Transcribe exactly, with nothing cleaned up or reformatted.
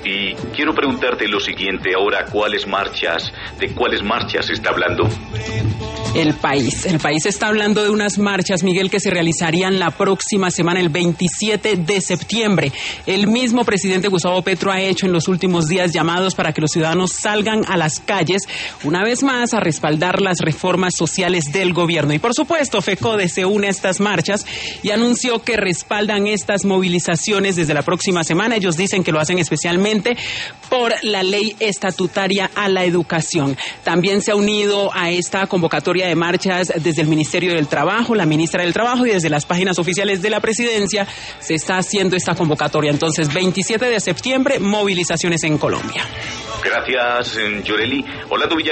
Y quiero preguntarte lo siguiente ahora, ¿cuáles marchas, de cuáles marchas se está hablando? El país, el país está hablando de unas marchas, Miguel, que se realizarían la próxima semana, el veintisiete de septiembre. El mismo presidente Gustavo Petro ha hecho en los últimos días llamados para que los ciudadanos salgan a las calles, una vez más, a respaldar las reformas sociales del gobierno. Y por supuesto, FECODE se une a estas marchas y anunció que respaldan estas movilizaciones desde la próxima semana. Ellos dicen que lo hacen especialmente por la ley estatutaria a la educación. También se ha unido a esta convocatoria de marchas desde el Ministerio del Trabajo, la ministra del Trabajo, y desde las páginas oficiales de la presidencia se está haciendo esta convocatoria. Entonces, veintisiete de septiembre, movilizaciones en Colombia. Gracias, Yoreli. Hola,